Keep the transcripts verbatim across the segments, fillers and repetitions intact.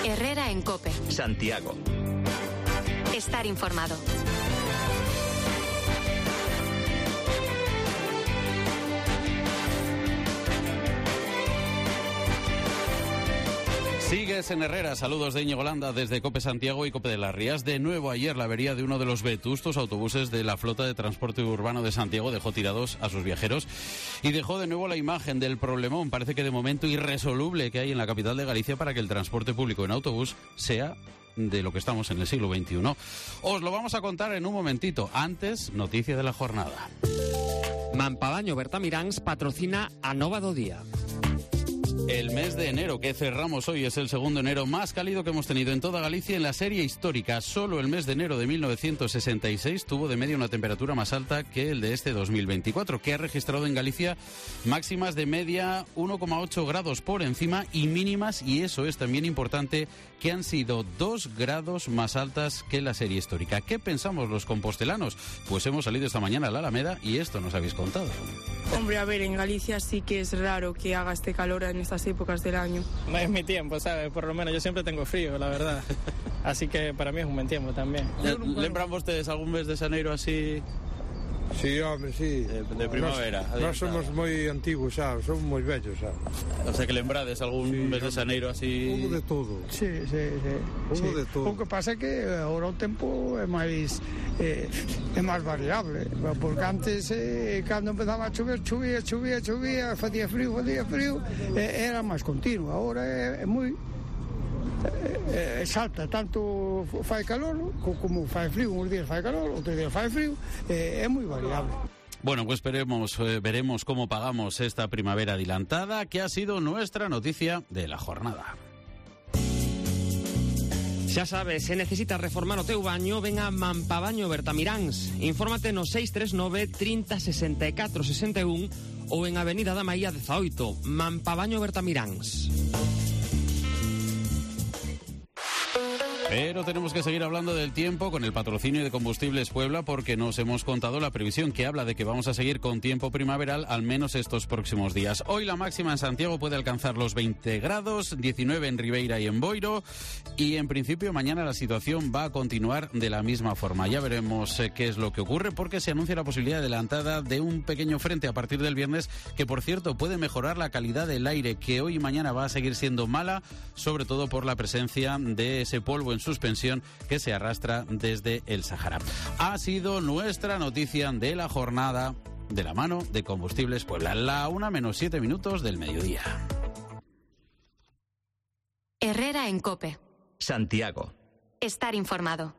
Herrera en COPE. Santiago. Estar informado. Sigues en Herrera, saludos de Íñigo Landa desde COPE Santiago y COPE de las Rías. De nuevo ayer la avería de uno de los vetustos autobuses de la flota de transporte urbano de Santiago dejó tirados a sus viajeros y dejó de nuevo la imagen del problemón, parece que de momento irresoluble, que hay en la capital de Galicia para que el transporte público en autobús sea de lo que estamos en el siglo veintiuno. Os lo vamos a contar en un momentito. Antes, noticia de la jornada. Mampadaño Bertamiráns patrocina a Nova do Día. El mes de enero que cerramos hoy es el segundo enero más cálido que hemos tenido en toda Galicia en la serie histórica. Solo el mes de enero de mil novecientos sesenta y seis tuvo de media una temperatura más alta que el de este dos mil veinticuatro, que ha registrado en Galicia máximas de media uno coma ocho grados por encima y mínimas, y eso es también importante, que han sido dos grados más altas que la serie histórica. ¿Qué pensamos los compostelanos? Pues hemos salido esta mañana a la Alameda y esto nos habéis contado. Hombre, a ver, en Galicia sí que es raro que haga este calor en estas épocas del año. No es mi tiempo, ¿sabes? Por lo menos yo siempre tengo frío, la verdad. Así que para mí es un buen tiempo también. ¿Lembran ustedes algún mes de xaneiro así? Sí, hombre, sí. De, de primavera. Nós, nós somos moi antigos, xa, somos moi vellos, xa. O sea, que lembrades algún sí, mes de xaneiro así? Pouco de todo. Sí, sí, sí. Pouco sí. de todo. O que pasa é que agora o tempo é máis eh, é máis variable, porque antes eh, cando empezaba a chover, chovía, chovía, chovía, facía frío, facía frío, eh, era máis continuo. Agora é, é moi Eh, salta, tanto fai calor como fai frío, uns días fai calor, outros días fai frío, eh, é moi variable. Bueno, pues veremos, eh, veremos cómo pagamos esta primavera adelantada, que ha sido nuestra noticia de la jornada. Xa sabes, se necesitas reformar o teu baño, ven a Mampadaño Bertamiráns. Infórmate no seis tres nove, trinta, sesenta e catro, sesenta e un ou en Avenida da Maía dezaoito, Mampadaño Bertamiráns. Pero tenemos que seguir hablando del tiempo con el patrocinio de Combustibles Puebla, porque nos hemos contado la previsión que habla de que vamos a seguir con tiempo primaveral al menos estos próximos días. Hoy la máxima en Santiago puede alcanzar los veinte grados, diecinueve en Ribeira y en Boiro, y en principio mañana la situación va a continuar de la misma forma. Ya veremos eh, qué es lo que ocurre, porque se anuncia la posibilidad adelantada de un pequeño frente a partir del viernes, que por cierto puede mejorar la calidad del aire, que hoy y mañana va a seguir siendo mala, sobre todo por la presencia de ese polvo en suspensión que se arrastra desde el Sahara. Ha sido nuestra noticia de la jornada de la mano de Combustibles Puebla. La una menos siete minutos del mediodía. Herrera en COPE. Santiago. Estar informado.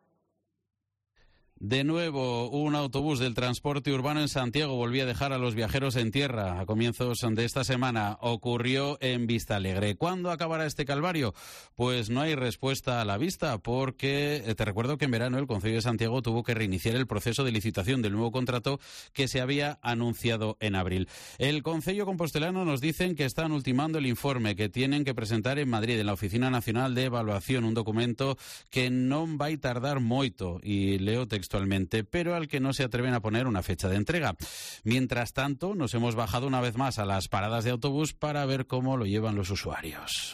De nuevo, un autobús del transporte urbano en Santiago volvía a dejar a los viajeros en tierra a comienzos de esta semana. Ocurrió en Vistalegre. ¿Cuándo acabará este calvario? Pues no hay respuesta a la vista, porque te recuerdo que en verano el Concello de Santiago tuvo que reiniciar el proceso de licitación del nuevo contrato que se había anunciado en abril. El Concello compostelano nos dicen que están ultimando el informe que tienen que presentar en Madrid, en la Oficina Nacional de Evaluación, un documento que non vai tardar moito, y leo texto actualmente, pero al que no se atreven a poner una fecha de entrega. Mientras tanto, nos hemos bajado una vez más a las paradas de autobús para ver cómo lo llevan los usuarios.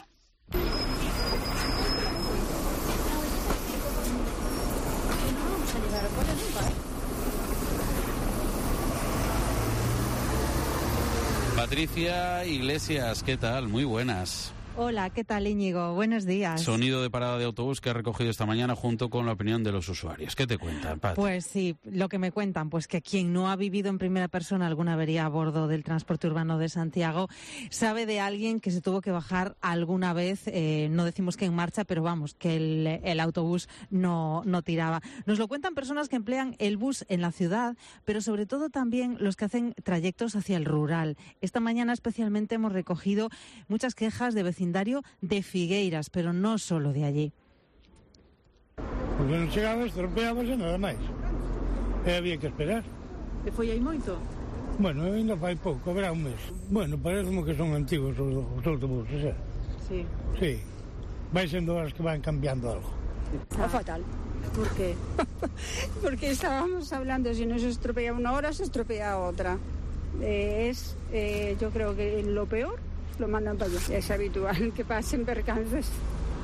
Patricia Iglesias, ¿qué tal? Muy buenas. Hola, ¿qué tal, Íñigo? Buenos días. Sonido de parada de autobús que ha recogido esta mañana junto con la opinión de los usuarios. ¿Qué te cuentan, Pat? Pues sí, lo que me cuentan, pues que quien no ha vivido en primera persona alguna avería a bordo del transporte urbano de Santiago sabe de alguien que se tuvo que bajar alguna vez, eh, no decimos que en marcha, pero vamos, que el, el autobús no, no tiraba. Nos lo cuentan personas que emplean el bus en la ciudad, pero sobre todo también los que hacen trayectos hacia el rural. Esta mañana especialmente hemos recogido muchas quejas de vecinos de Figueiras, pero no solo de allí. Porque non chegaba, estropeábase nada máis. E había que esperar. E foi aí moito? Bueno, ainda fai pouco, habrá un mes. Bueno, parece que son antigos os, os autobuses, eh? Sí. Sí. Vai sendo horas que van cambiando algo. Ah. Fatal. ¿Por qué? Porque estábamos hablando, si no se estropea una hora, se estropea otra. Eh, es, eh, yo creo que lo peor lo mandan para allá. Es habitual que pasen percances.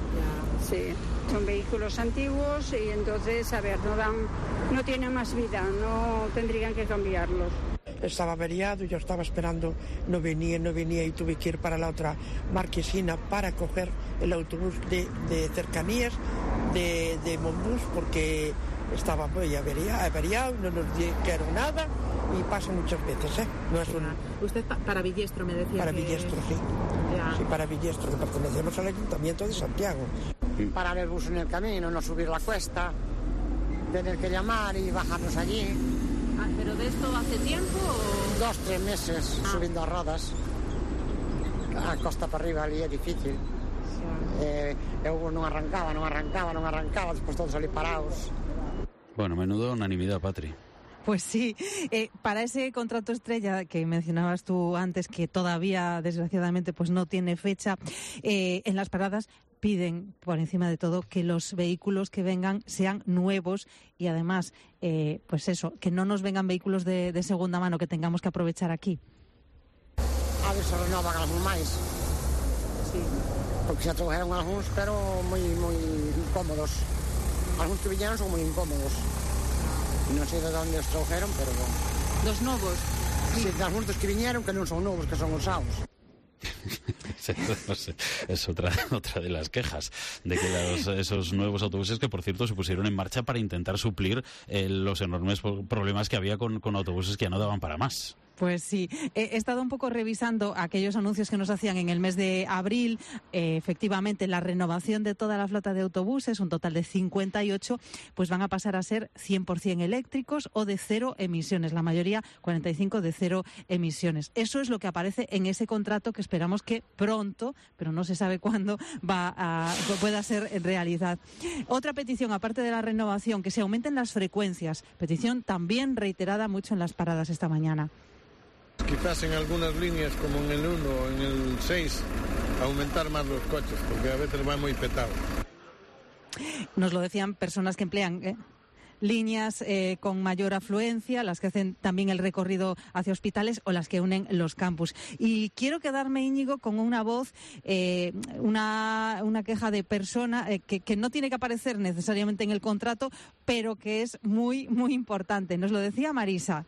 Sí, son vehículos antiguos y entonces, a ver, no dan, no tienen más vida, no tendrían que cambiarlos. Estaba averiado, yo estaba esperando, no venía, no venía y tuve que ir para la otra marquesina para coger el autobús de, de cercanías de, de Monbús porque estaba muy averiado, averiado, no nos dijeron nada y pasa muchas veces, ¿eh? No es un... Usted pa para Villestro me decía Para que... Villestro, sí. Ya. Sí, para Villestro, que pertenecemos al Ayuntamiento de Santiago. Parar el bus en el camino, no subir la cuesta, tener que llamar y bajarnos allí. Ah, ¿pero de esto hace tiempo o...? Dos, tres meses ah. subiendo a rodas. A costa para arriba ali é difícil. Sí. Eh, eu non arrancaba, non arrancaba, non arrancaba, despois todos ali parados. Bueno, menudo unanimidad, Patri. Pues sí, eh, para ese contrato estrella que mencionabas tú antes, que todavía desgraciadamente pues no tiene fecha, eh, en las paradas piden por encima de todo que los vehículos que vengan sean nuevos y además, eh, pues eso, que no nos vengan vehículos de, de segunda mano que tengamos que aprovechar aquí. A ver se renovan algún máis. Sí. Porque se trabajaron algúns, pero moi moi incómodos. Algúns que viñeron son moi incómodos. Non sei de onde os trajeron, pero... Dos novos? Sí, sí, algúns dos que viñeron que non son novos, que son usados. Es otra, otra de las quejas de que los, esos nuevos autobuses que, por cierto, se pusieron en marcha para intentar suplir eh, los enormes problemas que había con, con autobuses que ya no daban para más. Pues sí, he estado un poco revisando aquellos anuncios que nos hacían en el mes de abril. Eh, efectivamente, la renovación de toda la flota de autobuses, un total de cincuenta y ocho, pues van a pasar a ser cien por cien eléctricos o de cero emisiones. La mayoría, cuarenta y cinco de cero emisiones. Eso es lo que aparece en ese contrato que esperamos que pronto, pero no se sabe cuándo, va a, pueda ser realidad. Otra petición, aparte de la renovación, que se aumenten las frecuencias. Petición también reiterada mucho en las paradas esta mañana. Quizás en algunas líneas, como en el uno o en el seis, aumentar más los coches, porque a veces va muy petado. Nos lo decían personas que emplean ¿eh? líneas eh, con mayor afluencia, las que hacen también el recorrido hacia hospitales o las que unen los campus. Y quiero quedarme, Íñigo, con una voz, eh, una, una queja de persona eh, que, que no tiene que aparecer necesariamente en el contrato, pero que es muy, muy importante. Nos lo decía Marisa.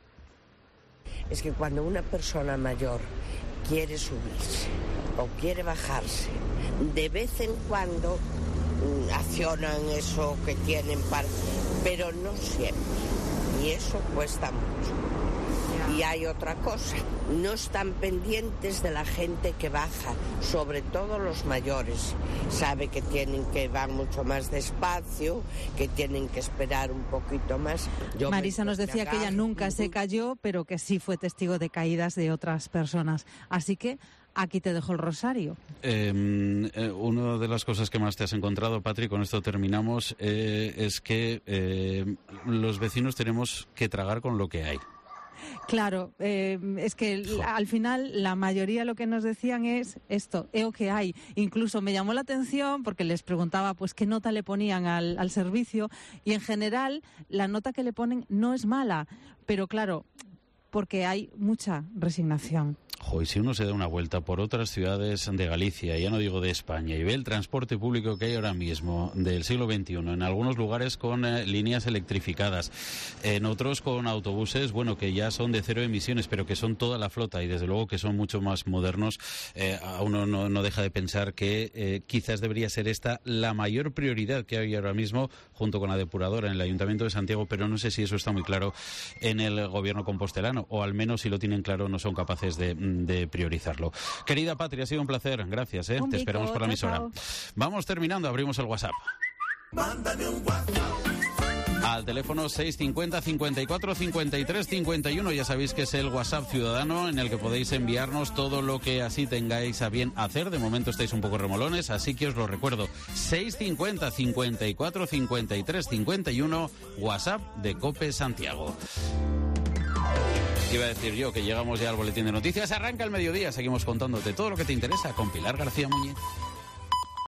Es que cuando una persona mayor quiere subirse o quiere bajarse, de vez en cuando mm, accionan eso que tienen para... pero no siempre. Y eso cuesta mucho. Y hay otra cosa, no están pendientes de la gente que baja, sobre todo los mayores. Sabe que tienen que ir mucho más despacio, que tienen que esperar un poquito más. Yo Marisa nos decía que ella nunca se cayó, pero que sí fue testigo de caídas de otras personas. Así que aquí te dejo el rosario. Eh, eh, una de las cosas que más te has encontrado, Patri, con esto terminamos, eh, es que eh, los vecinos tenemos que tragar con lo que hay. Claro, eh, es que al final la mayoría lo que nos decían es esto, es lo que hay. Incluso me llamó la atención porque les preguntaba pues qué nota le ponían al, al servicio y en general la nota que le ponen no es mala, pero claro, porque hay mucha resignación. Jo, y si uno se da una vuelta por otras ciudades de Galicia, ya no digo de España, y ve el transporte público que hay ahora mismo del siglo veintiuno, en algunos lugares con eh, líneas electrificadas, en otros con autobuses, bueno, que ya son de cero emisiones, pero que son toda la flota y desde luego que son mucho más modernos, eh, a uno no, no deja de pensar que eh, quizás debería ser esta la mayor prioridad que hay ahora mismo, junto con la depuradora en el Ayuntamiento de Santiago, pero no sé si eso está muy claro en el gobierno compostelano, o al menos si lo tienen claro no son capaces de de priorizarlo. Querida Patria, ha sido un placer, gracias, ¿eh? Te esperamos por la emisora. Chao. Vamos terminando, abrimos el WhatsApp. Mándame un WhatsApp. Al teléfono seis cincuenta, cincuenta y cuatro, cincuenta y tres, cincuenta y uno, ya sabéis que es el WhatsApp ciudadano en el que podéis enviarnos todo lo que así tengáis a bien hacer. De momento estáis un poco remolones, así que os lo recuerdo. seis cincuenta, cincuenta y cuatro, cincuenta y tres, cincuenta y uno, WhatsApp de COPE Santiago. Iba a decir yo que llegamos ya al boletín de noticias. Arranca el mediodía, seguimos contándote todo lo que te interesa con Pilar García Muñiz.